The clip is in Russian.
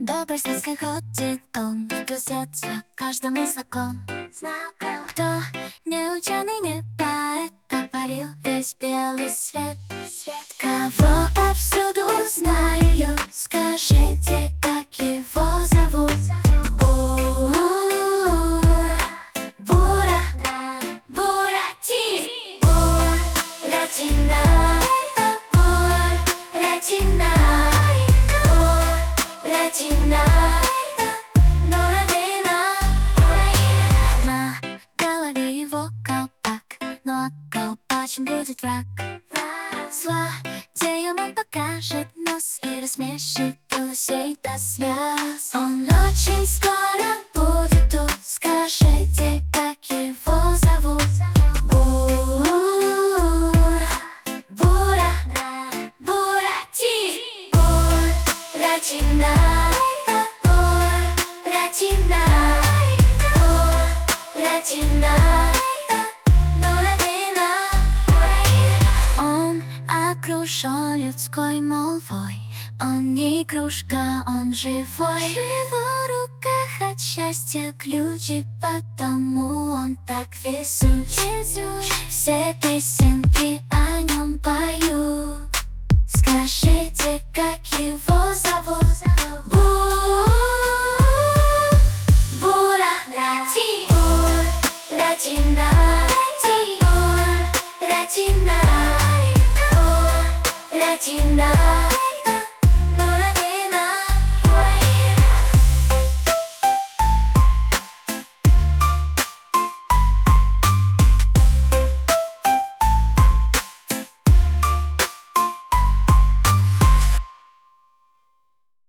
добрый светской ходит он, грызется каждому знаком. Кто не ученый, не поэт, опарил весь белый свет. Кого повсюду узнаю, скажите, как его зовут? На голове его колпак, но колпачен будет враг. Злодеям он покажет нос и рассмешит гусей до слез. Он очень скоро будет тут, скажите, как его зовут? Он окружен людской молвой. Он не игрушка, он живой. В его руках от счастья ключи, потому он так везучий. Все песенки о нем поют. Скажите, как его зовут?